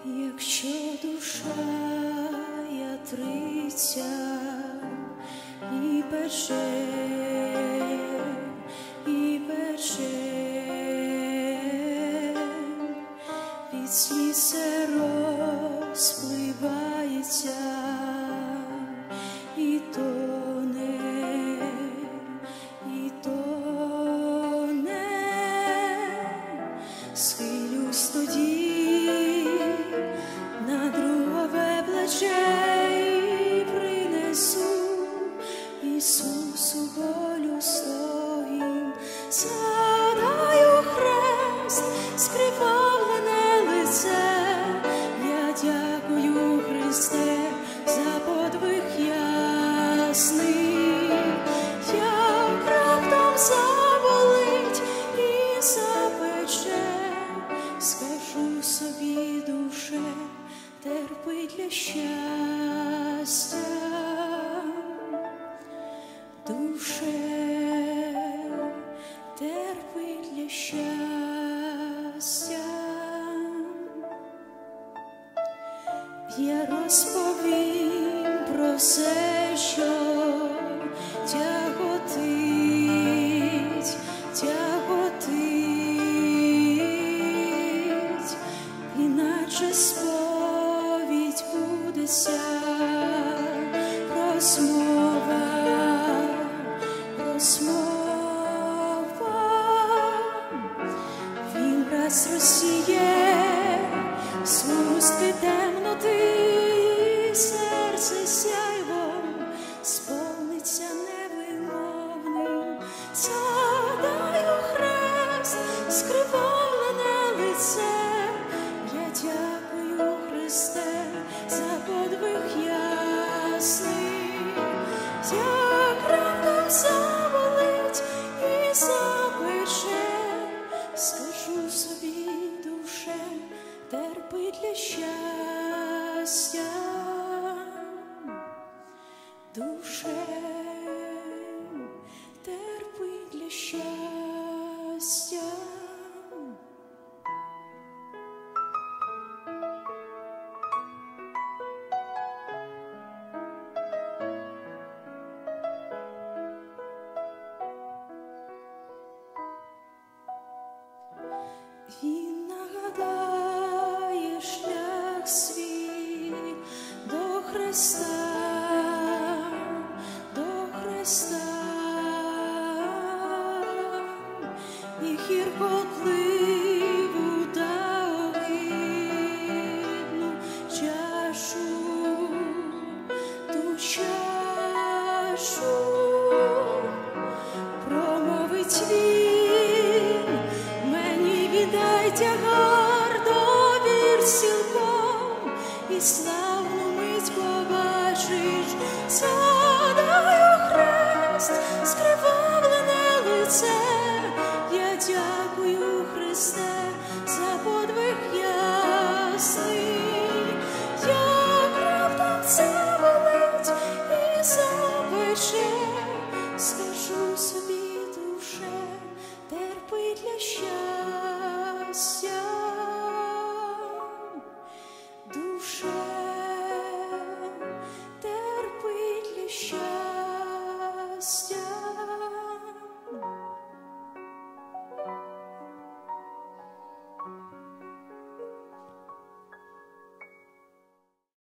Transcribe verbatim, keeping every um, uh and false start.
Якщо душа ятриться і пече, і пече, від сліз все розпливається і тоне, і тоне, схилюсь тоді на другове плече і принесу Ісусу болю своїм, згадаю хрест, скривавлене лице. Я дякую, Христе, за подвиг ясний. Як раптом заболить і запече, скажу собі, душе, терпи для щастя, душе, терпи для щастя. Я розповім про все, що тяготить, тяготить, іначе сповідь будеться, розмова, розмова. Він раз розсіє згустки темноти, серце сяйвом сповниться невимовним. Згадаю хрест, скривавлене лице. Я дякую, Христе, за подвиг ясний. Як раптом заболить і запече, скажу собі, душе, терпи для щастя, душе, терпи для щастя. Він нагадає шлях свій до Христа, до Христа, і гіркотливу та огидну чашу, ту чашу промовить він: мені віддай тягар, довір цілком, і славну мить побачиш. Згадаю хрест, скривавлене лице. Я дякую, Христе,